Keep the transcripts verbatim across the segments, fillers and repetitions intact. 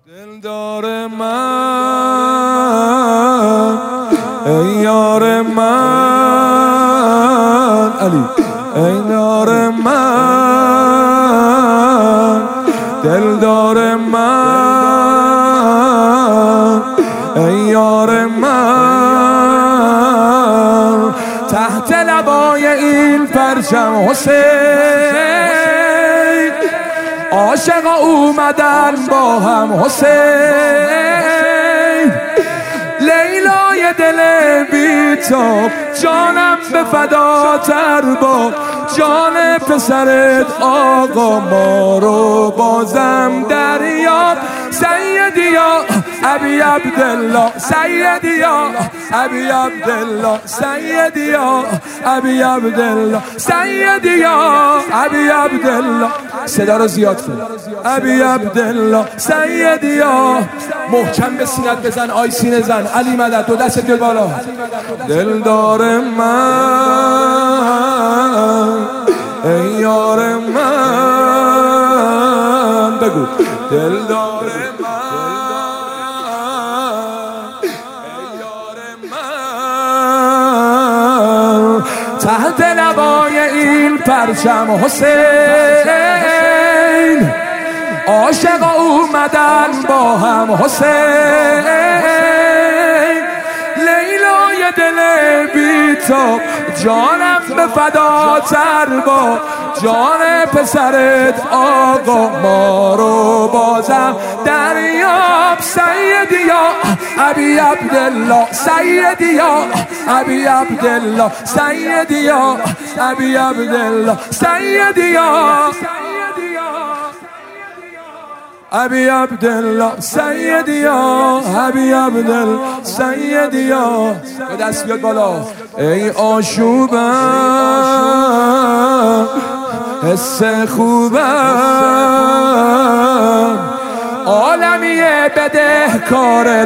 دلدار من ای یار من علی ای یار من دلدار من ای یار من تحت لبای این پرچم حسین عاشقا اومدن با هم حسین لیلای دل بی‌تاب جانم به فداتر با جان پسرت آقا ما رو بازم دریاب سیدی یا ابی عبدالله سیدی یا ابی عبدالله سیدی یا ابی عبدالله سیدی یا ابی عبدالله صدا رو زیاد کن ابی عبدالله سیدی یا محکم به سینت بزن آی سینه زن علی مدد دو دست دل بالا دلدار من ای یار من بگو دلدار من ای یار من تحت لبای این پرچم حسین عاشقا اومدن با هم حسین لیلای دل بی‌تاب جانم به فداتر با جان پسرت آقا ما رو بازم دریاب سیدی یا ابی عبدالله سیدی یا ابی عبدالله سیدی یا ابی عبدالله سیدی یا ابی عبدالله سیدی یا ابی عبدالله سیدی یا دست بیاد بالا ای آشوبم حس خوبم عالمی بدهکارت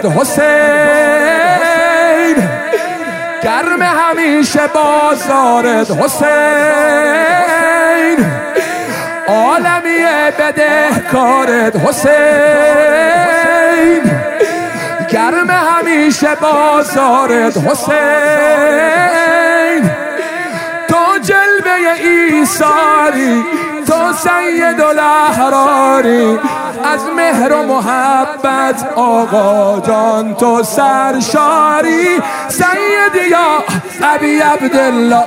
حسین گرم همیشه بازارت حسین عالمی بدهکارت حسین گرم همیشه بازارت حسین تو جلوه ایثاری تو سید الاحراری از مهر و محبت آقا جان تو سرشاری سیدی یا ابی عبدالله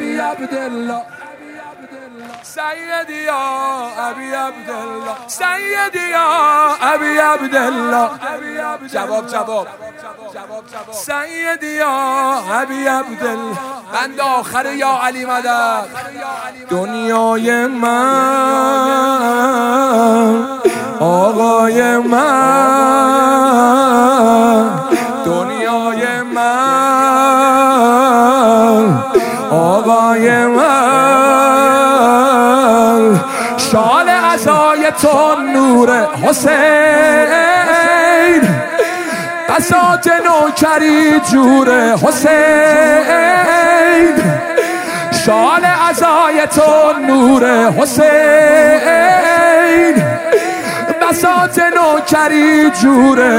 سیدی یا ابی عبدالله سیدی یا ابی عبدالله جواب جواب سیدی یا ابی عبدالله بند آخر یا علی مدد دنیای من آقای من دنیای من آقای من شال عزای تو نور حسین بساط نوکری جور حسین شال عزای تو نور حسین بساط نوکری جور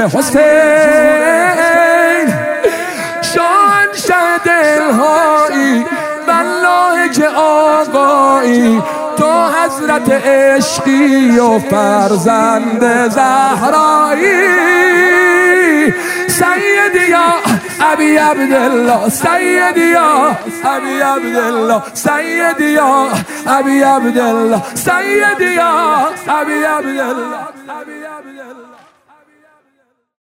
حسین شاهنشه دلهایی والله که آقایی تو حضرت عشقی و فرزند زهرایی سیدی یا ابی عبدالله سیدی یا ابی عبدالله سیدی یا ابی عبدالله سیدی یا ابی عبدالله